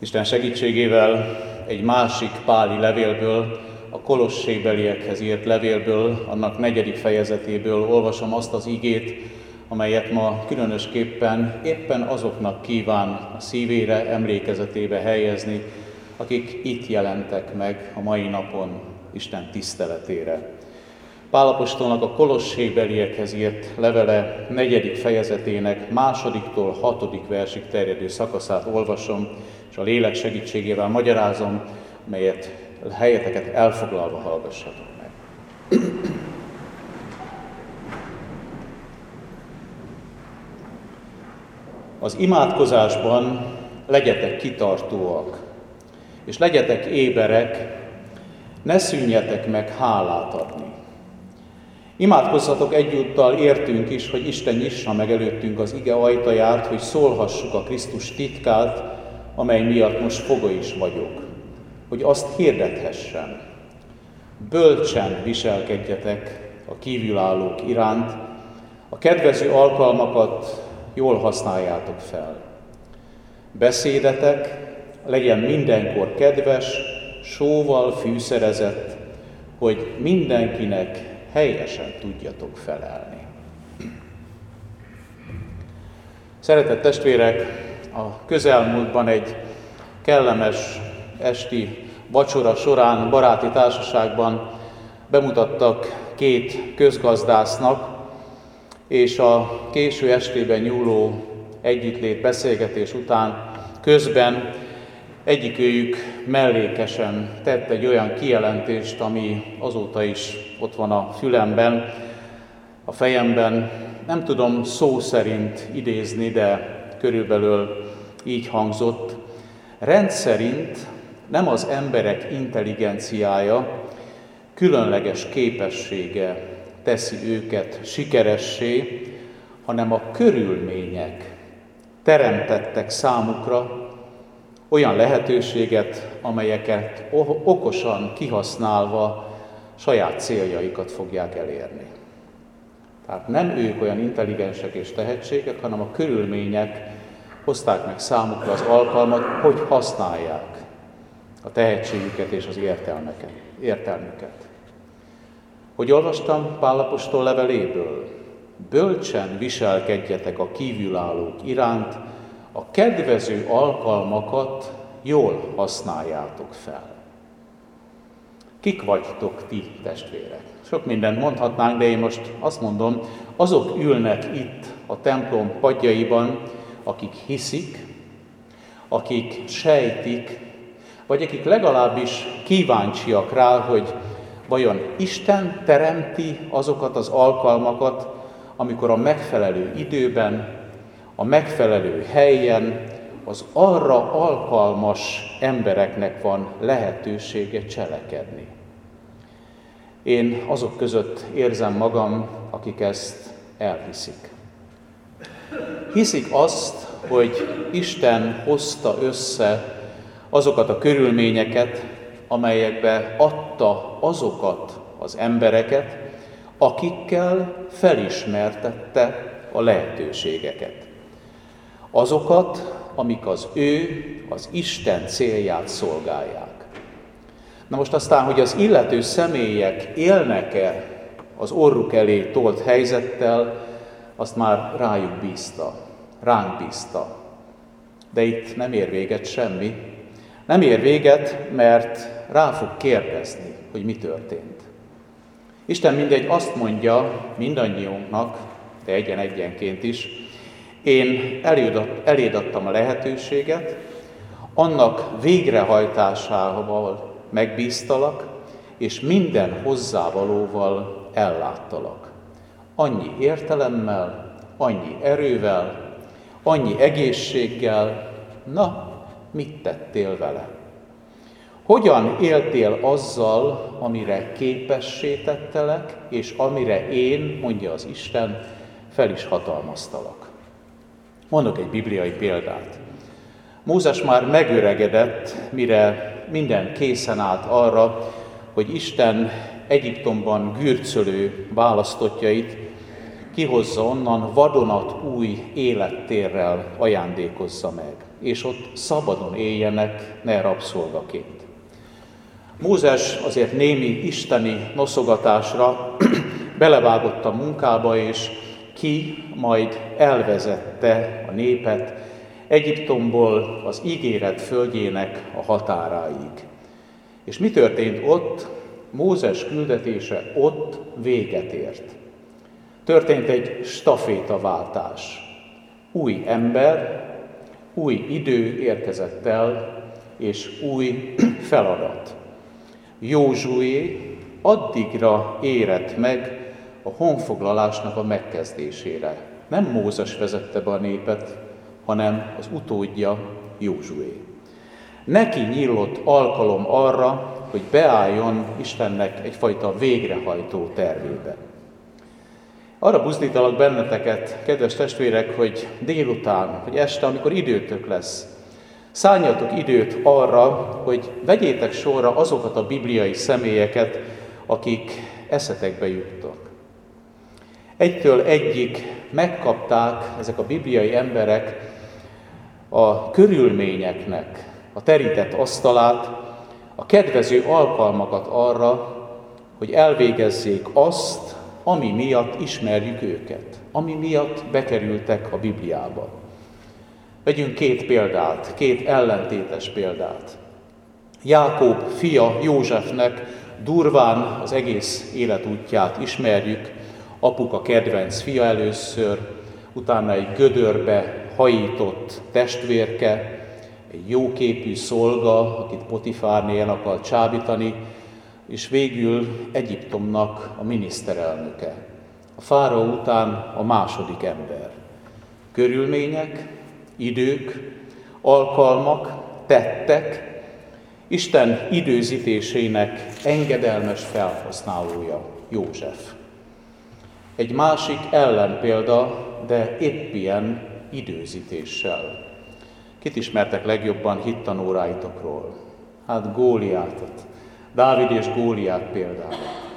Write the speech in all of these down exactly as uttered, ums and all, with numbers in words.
Isten segítségével egy másik páli levélből, a kolossébeliekhez írt levélből, annak negyedik fejezetéből olvasom azt az igét, amelyet ma különösképpen éppen azoknak kíván a szívére, emlékezetébe helyezni, akik itt jelentek meg a mai napon Isten tiszteletére. Pál apostolnak a kolossébeliekhez írt levele negyedik fejezetének másodiktól hatodik versig terjedő szakaszát olvasom, és a lélek segítségével magyarázom, melyet helyeteket elfoglalva hallgassatok meg. Az imádkozásban legyetek kitartóak, és legyetek éberek, ne szűnjetek meg hálát adni. Imádkozzatok egyúttal értünk is, hogy Isten nyissa meg előttünk az ige ajtaját, hogy szólhassuk a Krisztus titkát, amely miatt most foga is vagyok, hogy azt hirdethessem. Bölcsen viselkedjetek a kívülállók iránt, a kedvező alkalmakat jól használjátok fel. Beszédetek legyen mindenkor kedves, sóval fűszerezett, hogy mindenkinek helyesen tudjatok felelni. Szeretett testvérek, a közelmúltban egy kellemes esti vacsora során baráti társaságban bemutattak két közgazdásznak, és a késő estében nyúló együttlét beszélgetés után közben egyikőjük mellékesen tett egy olyan kijelentést, ami azóta is ott van a fülemben, a fejemben. Nem tudom szó szerint idézni, de körülbelül így hangzott. Rendszerint nem az emberek intelligenciája, különleges képessége teszi őket sikeressé, hanem a körülmények teremtettek számukra olyan lehetőséget, amelyeket okosan kihasználva saját céljaikat fogják elérni. Tehát nem ők olyan intelligensek és tehetségek, hanem a körülmények hozták meg számukra az alkalmat, hogy használják a tehetségüket és az értelmeket, értelmüket. Hogy olvastam Pál apostol leveléből? Bölcsen viselkedjetek a kívülállók iránt, a kedvező alkalmakat jól használjátok fel. Kik vagytok ti, testvérek? Sok mindent mondhatnánk, de én most azt mondom, azok ülnek itt a templom padjaiban, akik hiszik, akik sejtik, vagy akik legalábbis kíváncsiak rá, hogy vajon Isten teremti azokat az alkalmakat, amikor a megfelelő időben, a megfelelő helyen, az arra alkalmas embereknek van lehetősége cselekedni. Én azok között érzem magam, akik ezt elhiszik. Hiszik azt, hogy Isten hozta össze azokat a körülményeket, amelyekbe adta azokat az embereket, akikkel felismertette a lehetőségeket. Azokat, amik az ő, az Isten célját szolgálják. Na most aztán, hogy az illető személyek élnek-e az orruk elé tolt helyzettel, azt már rájuk bízta, ránk bízta. De itt nem ér véget semmi. Nem ér véget, mert rá fog kérdezni, hogy mi történt. Isten mindegy azt mondja mindannyiunknak, de egyen-egyenként is, én eléd adtam a lehetőséget, annak végrehajtásával megbíztalak, és minden hozzávalóval elláttalak. Annyi értelemmel, annyi erővel, annyi egészséggel, na, mit tettél vele? Hogyan éltél azzal, amire képessé tettelek, és amire én, mondja az Isten, fel is hatalmaztalak? Mondok egy bibliai példát. Mózes már megöregedett, mire minden készen állt arra, hogy Isten Egyiptomban gürcölő választottjait kihozza onnan, vadonat új élettérrel ajándékozza meg, és ott szabadon éljenek, ne rabszolgaként. Mózes azért némi isteni noszogatásra belevágott a munkába, és ki majd elvezette a népet Egyiptomból az ígéret földjének a határáig. És mi történt ott? Mózes küldetése ott véget ért. Történt egy stafétaváltás. Új ember, új idő érkezett el, és új feladat. Józsué addigra érett meg a honfoglalásnak a megkezdésére. Nem Mózes vezette be a népet, hanem az utódja, Józsué. Neki nyílott alkalom arra, hogy beálljon Istennek egyfajta végrehajtó tervébe. Arra buzdítalak benneteket, kedves testvérek, hogy délután, hogy este, amikor időtök lesz, szálljatok időt arra, hogy vegyétek sorra azokat a bibliai személyeket, akik eszetekbe juttak. Egytől egyig megkapták ezek a bibliai emberek a körülményeknek a terített asztalát, a kedvező alkalmakat arra, hogy elvégezzék azt, ami miatt ismerjük őket, ami miatt bekerültek a Bibliába. Vegyünk két példát, két ellentétes példát. Jákob fia Józsefnek durván az egész életútját ismerjük, apuka kedvenc fia először, utána egy gödörbe hajított testvérke, egy jóképű szolga, akit Potifárné el akar csábítani, és végül Egyiptomnak a miniszterelnöke. A fáraó után a második ember. Körülmények, idők, alkalmak, tettek, Isten időzítésének engedelmes felhasználója József. Egy másik ellenpélda, de épp ilyen időzítéssel. Kit ismertek legjobban hittanóráitokról? Hát Góliátot. Dávid és Góliát például.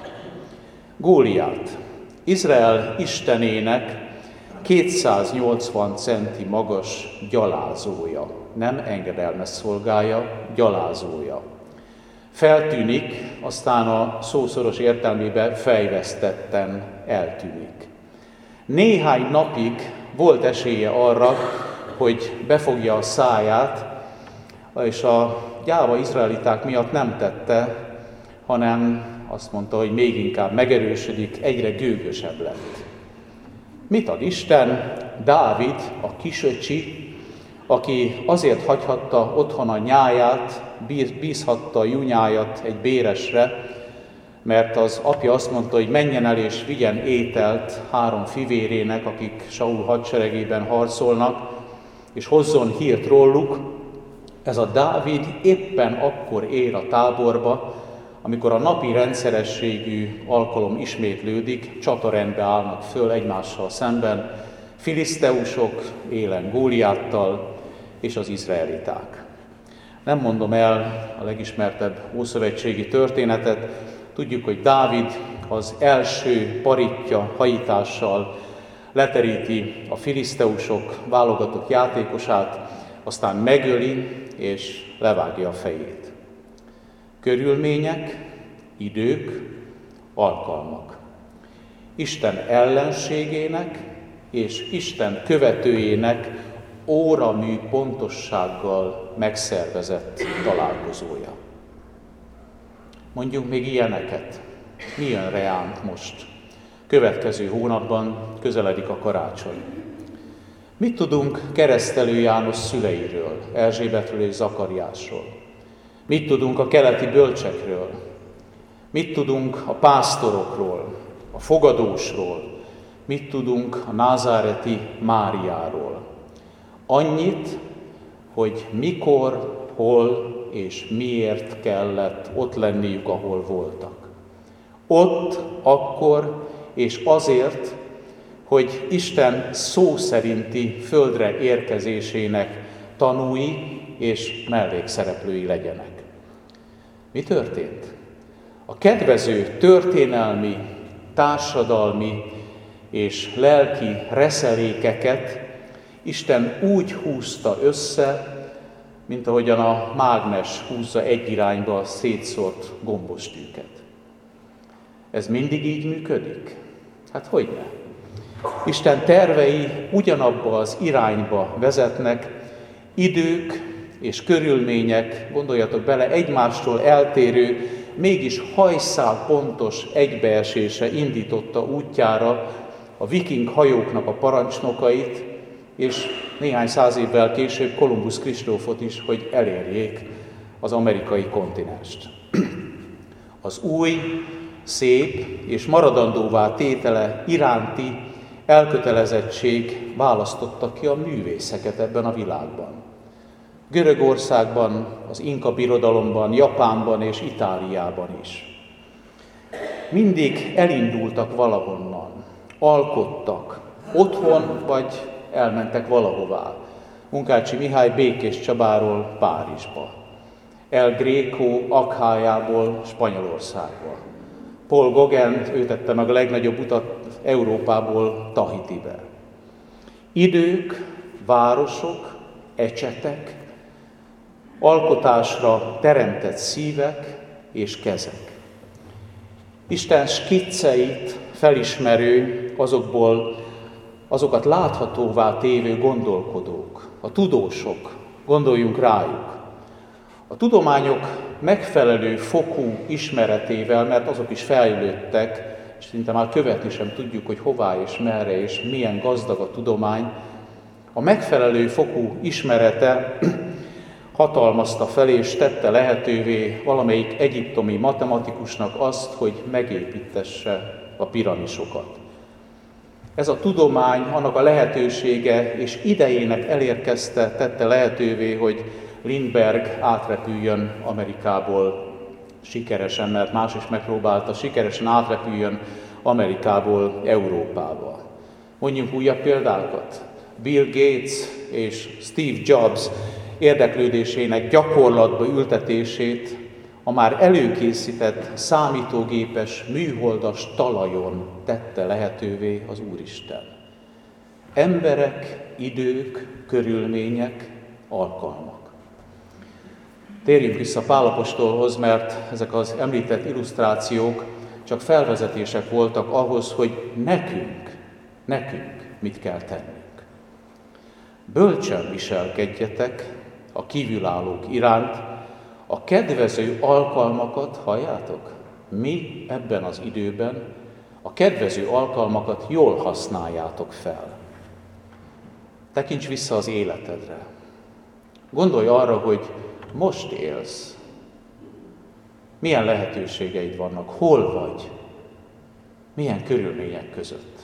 Góliát, Izrael istenének kétszáznyolcvan centi magas gyalázója, nem engedelmes szolgája, gyalázója. Feltűnik, aztán a szószoros értelmében fejvesztetten eltűnik. Néhány napig volt esélye arra, hogy befogja a száját, és a gyáva izraeliták miatt nem tette, hanem azt mondta, hogy még inkább megerősödik, egyre gőgösebb lett. Mit ad Isten? Dávid, a kisöcsi, aki azért hagyhatta otthon a nyáját, bízhatta a junyájat egy béresre, mert az apja azt mondta, hogy menjen el és vigyen ételt három fivérének, akik Saul hadseregében harcolnak, és hozzon hírt róluk. Ez a Dávid éppen akkor ér a táborba, amikor a napi rendszerességű alkalom ismétlődik, csatarendbe állnak föl egymással szemben, filiszteusok élen Góliáttal és az izraeliták. Nem mondom el a legismertebb ószövetségi történetet, tudjuk, hogy Dávid az első paritja hajítással leteríti a filiszteusok válogatott játékosát, aztán megöli és levágja a fejét. Körülmények, idők, alkalmak. Isten ellenségének és Isten követőjének óramű pontossággal megszervezett találkozója. Mondjunk még ilyeneket. Mi jön reánk most? Következő hónapban közeledik a karácsony. Mit tudunk Keresztelő János szüleiről, Erzsébetről és Zakariásról? Mit tudunk a keleti bölcsekről? Mit tudunk a pásztorokról, a fogadósról? Mit tudunk a názáreti Máriáról? Annyit, hogy mikor, hol és miért kellett ott lenniük, ahol voltak. Ott, akkor és azért, hogy Isten szó szerinti földre érkezésének tanúi és mellékszereplői legyenek. Mi történt? A kedvező történelmi, társadalmi és lelki reszelékeket Isten úgy húzta össze, mint ahogyan a mágnes húzza egy irányba a szétszórt gombostűket. Ez mindig így működik? Hát hogyne? Isten tervei ugyanabba az irányba vezetnek, idők és körülmények, gondoljatok bele, egymástól eltérő, mégis hajszál pontos egybeesése indította útjára a viking hajóknak a parancsnokait, és néhány száz évvel később Kolumbusz Kristófot is, hogy elérjék az amerikai kontinenst. Az új, szép és maradandóvá tétele iránti elkötelezettség választotta ki a művészeket ebben a világban. Görögországban, az Inka birodalomban, Japánban és Itáliában is. Mindig elindultak valahonnan, alkottak, otthon vagy elmentek valahová. Munkácsi Mihály Békés Csabáról Párizsba, El Greco Akhájából Spanyolországba. Paul Gauguin, ő tette meg a legnagyobb utat Európából Tahitibe. Idők, városok, ecsetek, alkotásra teremtett szívek és kezek. Isten skicceit felismerő, azokból azokat láthatóvá tévő gondolkodók, a tudósok, gondoljunk rájuk. A tudományok megfelelő fokú ismeretével, mert azok is fejlődtek, és szinte már követni sem tudjuk, hogy hová és merre és milyen gazdag a tudomány, a megfelelő fokú ismerete hatalmazta fel és tette lehetővé valamelyik egyiptomi matematikusnak azt, hogy megépítesse a piramisokat. Ez a tudomány, annak a lehetősége és idejének elérkezte, tette lehetővé, hogy Lindbergh átrepüljön Amerikából sikeresen, mert más is megpróbálta, sikeresen átrepüljön Amerikából Európába. Mondjunk újabb példákat. Bill Gates és Steve Jobs érdeklődésének gyakorlatba ültetését a már előkészített számítógépes, műholdas talajon tette lehetővé az Úristen. Emberek, idők, körülmények, alkalmak. Térjünk vissza Pál apostolhoz, mert ezek az említett illusztrációk csak felvezetések voltak ahhoz, hogy nekünk, nekünk mit kell tennünk. Bölcsen viselkedjetek a kívülállók iránt, a kedvező alkalmakat, halljátok? Mi ebben az időben a kedvező alkalmakat jól használjátok fel. Tekints vissza az életedre. Gondolj arra, hogy most élsz. Milyen lehetőségeid vannak? Hol vagy? Milyen körülmények között?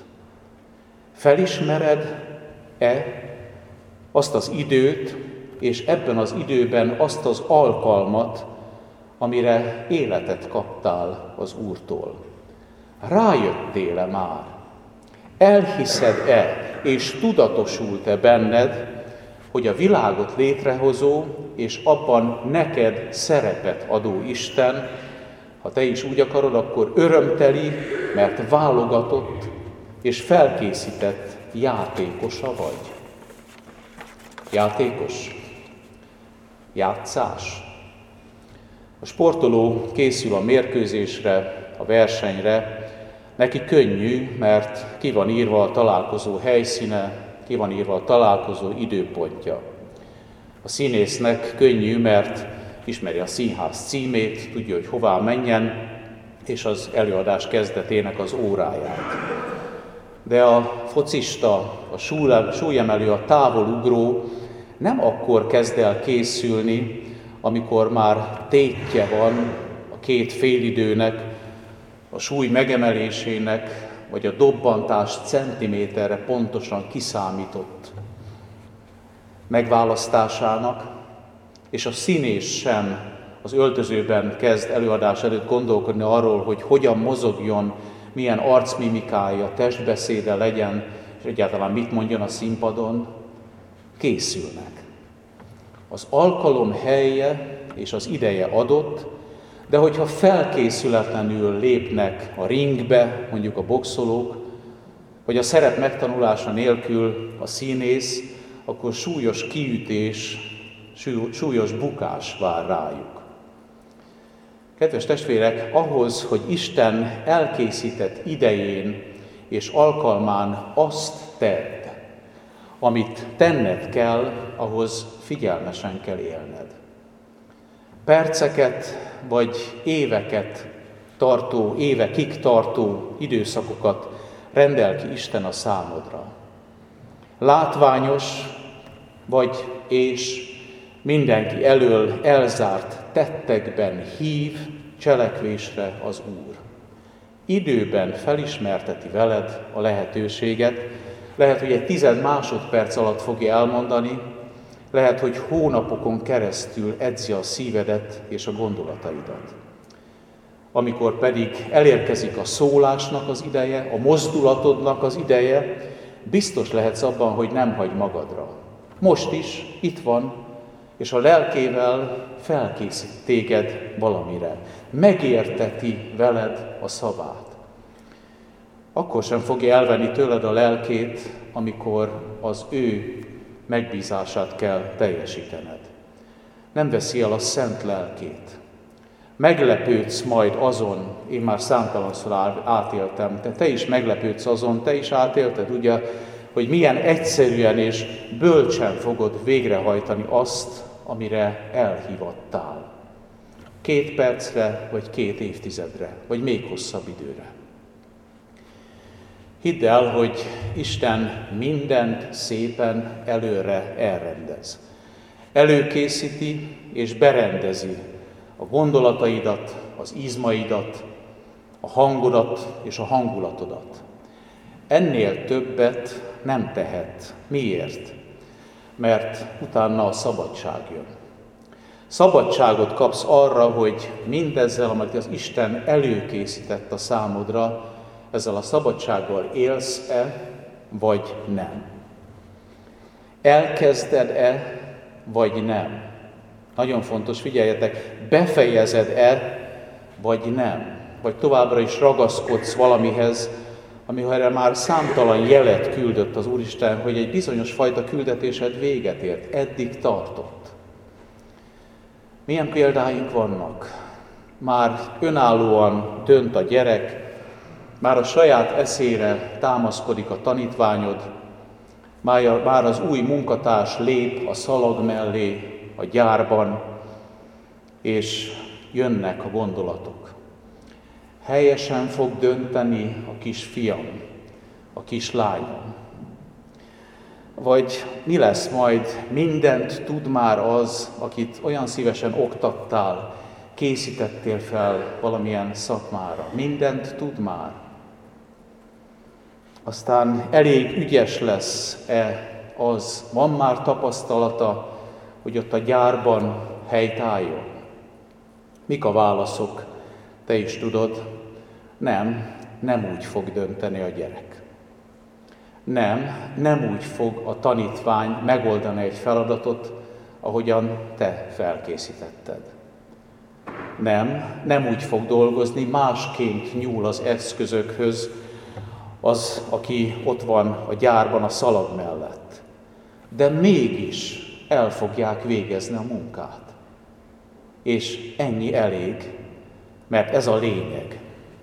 Felismered-e azt az időt, és ebben az időben azt az alkalmat, amire életet kaptál az Úrtól? Rájöttél-e már? Elhiszed-e és tudatosult-e benned, hogy a világot létrehozó és abban neked szerepet adó Isten, ha te is úgy akarod, akkor örömteli, mert válogatott és felkészített játékosa vagy. Játékos? Játszás? A sportoló készül a mérkőzésre, a versenyre, neki könnyű, mert ki van írva a találkozó helyszíne, ki van írva a találkozó időpontja. A színésznek könnyű, mert ismeri a színház címét, tudja, hogy hová menjen, és az előadás kezdetének az óráját. De a focista, a súlyemelő, a távolugró nem akkor kezd el készülni, amikor már tétje van a két félidőnek, a súly megemelésének, vagy a dobbantás centiméterre pontosan kiszámított megválasztásának, és a színész sem az öltözőben kezd előadás előtt gondolkodni arról, hogy hogyan mozogjon, milyen arcmimikája, testbeszéde legyen, és egyáltalán mit mondjon a színpadon. Készülnek. Az alkalom helye és az ideje adott, de hogyha felkészületlenül lépnek a ringbe, mondjuk a boxolók, hogy a szerep megtanulása nélkül a színész, akkor súlyos kiütés, súlyos bukás vár rájuk. Kedves testvérek, ahhoz, hogy Isten elkészített idején és alkalmán azt tedd, amit tenned kell, ahhoz figyelmesen kell élned. Perceket vagy éveket tartó, évekig tartó időszakokat rendel ki Isten a számodra. Látványos vagy és mindenki elől elzárt tettekben hív cselekvésre az Úr. Időben felismerteti veled a lehetőséget, lehet, hogy egy tized másodperc alatt fogja elmondani, lehet, hogy hónapokon keresztül edzi a szívedet és a gondolataidat. Amikor pedig elérkezik a szólásnak az ideje, a mozdulatodnak az ideje, biztos lehetsz abban, hogy nem hagy magadra. Most is itt van, és a lelkével felkészít téged valamire. Megérteti veled a szavát. Akkor sem fogja elvenni tőled a lelkét, amikor az ő megbízását kell teljesítened. Nem veszi el a szent lelkét. Meglepődsz majd azon, én már számtalanszor átéltem, de te is meglepődsz azon, te is átélted, ugye, hogy milyen egyszerűen és bölcsen fogod végrehajtani azt, amire elhívattál. Két percre, vagy két évtizedre, vagy még hosszabb időre. Hidd el, hogy Isten mindent szépen előre elrendez. Előkészíti és berendezi a gondolataidat, az izmaidat, a hangodat és a hangulatodat. Ennél többet nem tehet. Miért? Mert utána a szabadság jön. Szabadságot kapsz arra, hogy mindezzel, amit az Isten előkészített a számodra, ezzel a szabadsággal élsz-e, vagy nem? Elkezded-e, vagy nem? Nagyon fontos, figyeljetek, befejezed-e, vagy nem? Vagy továbbra is ragaszkodsz valamihez, amire már számtalan jelet küldött az Úristen, hogy egy bizonyos fajta küldetésed véget ért, eddig tartott. Milyen példáink vannak? Már önállóan dönt a gyerek, már a saját eszére támaszkodik a tanítványod, már az új munkatárs lép a szalag mellé a gyárban, és jönnek a gondolatok. Helyesen fog dönteni a kisfiam, a kislányom. Vagy mi lesz majd, mindent tud már az, akit olyan szívesen oktattál, készítettél fel valamilyen szakmára. Mindent tud már. Aztán elég ügyes lesz-e az, van már tapasztalata, hogy ott a gyárban helytálljon? Mik a válaszok? Te is tudod, nem, nem úgy fog dönteni a gyerek. Nem, nem úgy fog a tanítvány megoldani egy feladatot, ahogyan te felkészítetted. Nem, nem úgy fog dolgozni, másként nyúl az eszközökhöz az, aki ott van a gyárban a szalag mellett. De mégis el fogják végezni a munkát. És ennyi elég, mert ez a lényeg.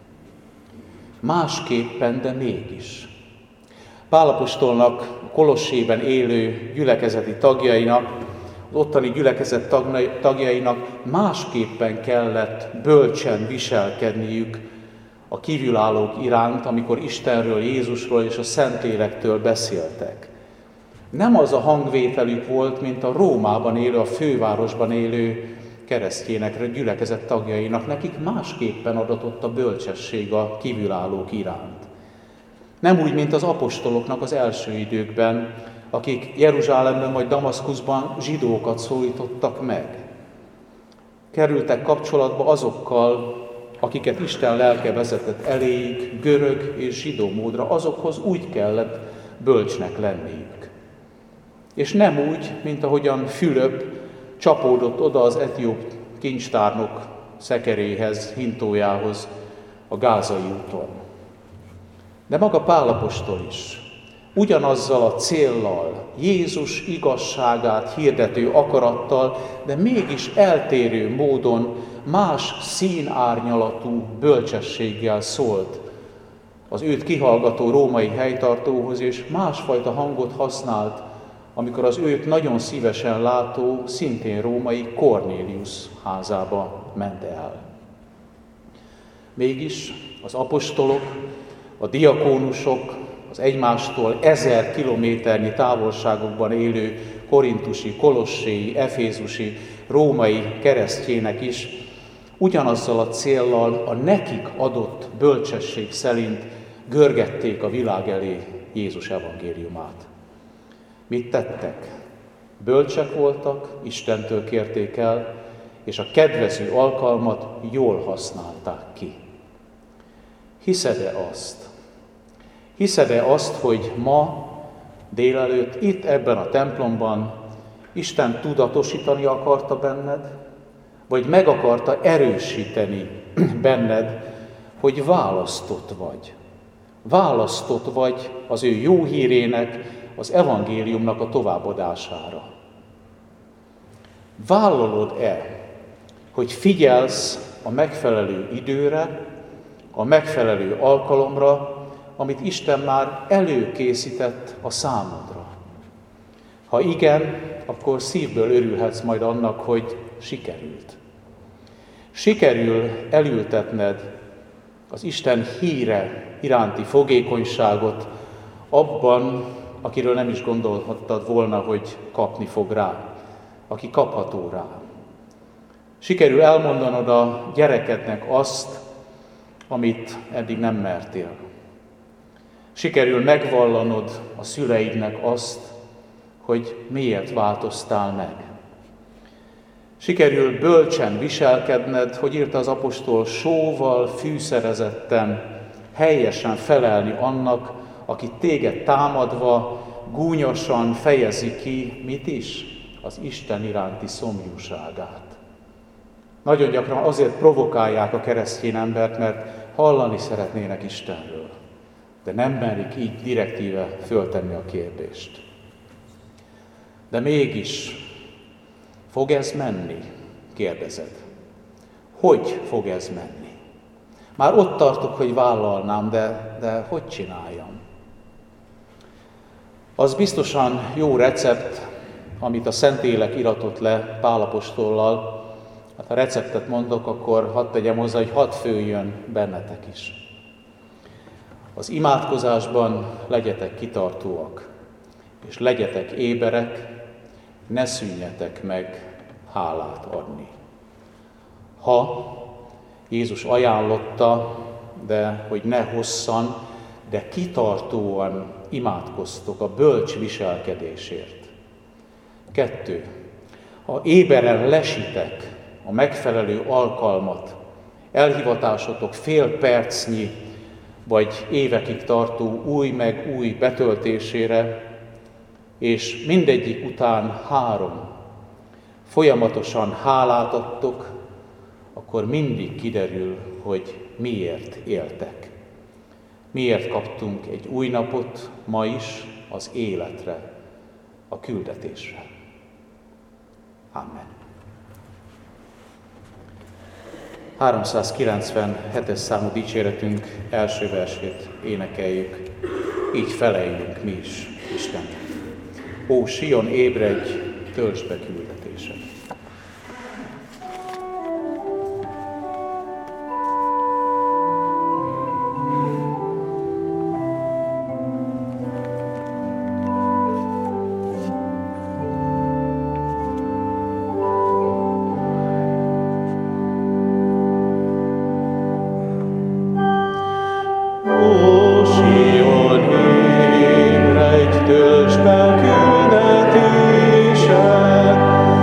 Másképpen, de mégis. Pál apostolnak, a Kolossében élő gyülekezeti tagjainak, az ottani gyülekezet tagjainak másképpen kellett bölcsen viselkedniük a kívülállók iránt, amikor Istenről, Jézusról és a Szentlélektől beszéltek. Nem az a hangvételük volt, mint a Rómában élő, a fővárosban élő keresztjének, gyülekezet tagjainak. Nekik másképpen adatott a bölcsesség a kívülállók iránt. Nem úgy, mint az apostoloknak az első időkben, akik Jeruzsálemben vagy Damaszkuszban zsidókat szólítottak meg. Kerültek kapcsolatba azokkal, akiket Isten lelke vezetett eléjük, görög és zsidó módra, azokhoz úgy kellett bölcsnek lenniük. És nem úgy, mint ahogyan Fülöp csapódott oda az etióp kincstárnok szekeréhez, hintójához a gázai úton. De maga Pál apostol is ugyanazzal a céllal, Jézus igazságát hirdető akarattal, de mégis eltérő módon más színárnyalatú bölcsességgel szólt az őt kihallgató római helytartóhoz, és másfajta hangot használt, amikor az őt nagyon szívesen látó, szintén római Kornélius házába ment el. Mégis az apostolok, a diakónusok, az egymástól ezer kilométernyi távolságokban élő korintusi, kolosséi, efézusi, római keresztjének is ugyanazzal a céllal, a nekik adott bölcsesség szerint görgették a világ elé Jézus evangéliumát. Mit tettek? Bölcsek voltak, Istentől kérték el, és a kedvező alkalmat jól használták ki. Hiszed-e azt? Hiszed-e azt, hogy ma délelőtt itt ebben a templomban Isten tudatosítani akarta benned, vagy meg akarta erősíteni benned, hogy választott vagy. Választott vagy az ő jó hírének, az evangéliumnak a továbbadására. Vállalod-e, hogy figyelsz a megfelelő időre, a megfelelő alkalomra, amit Isten már előkészített a számodra? Ha igen, akkor szívből örülhetsz majd annak, hogy sikerült. Sikerül elültetned az Isten híre iránti fogékonyságot abban, akiről nem is gondolhattad volna, hogy kapni fog rá, aki kapható rá. Sikerül elmondanod a gyerekednek azt, amit eddig nem mertél. Sikerül megvallanod a szüleidnek azt, hogy miért változtál meg. Sikerül bölcsen viselkedned, hogy írta az apostol, sóval fűszerezetten, helyesen felelni annak, aki téged támadva, gúnyosan fejezi ki, mit is? Az Isten iránti szomjúságát. Nagyon gyakran azért provokálják a keresztény embert, mert hallani szeretnének Istenről, de nem merik így direktíve föltenni a kérdést. De mégis, fog ez menni? Kérdezed. Hogy fog ez menni? Már ott tartok, hogy vállalnám, de, de hogy csináljam? Az biztosan jó recept, amit a Szentlélek iratott le Pál apostollal. Hát ha receptet mondok, akkor hadd tegyem hozzá, hogy hadd főjön bennetek is. Az imádkozásban legyetek kitartóak, és legyetek éberek, ne szűnjetek meg hálát adni. Ha Jézus ajánlotta, de hogy ne hosszan, de kitartóan imádkoztok a bölcs viselkedésért. Kettő. Ha éberen lesitek a megfelelő alkalmat, elhivatásotok fél percnyi, vagy évekig tartó új meg új betöltésére, és mindegyik után három, folyamatosan hálát adtok, akkor mindig kiderül, hogy miért éltek. Miért kaptunk egy új napot ma is az életre, a küldetésre. Amen. háromszázkilencvenhetes számú dicséretünk első versét énekeljük, így feleljünk mi is Istennek. Ó, Sion, ébredj, töltsd be küldetésed! Töltsd be küldetésed,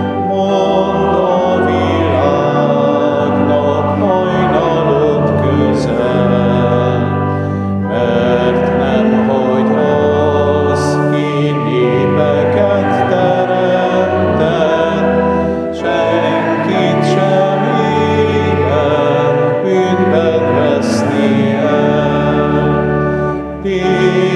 Tégy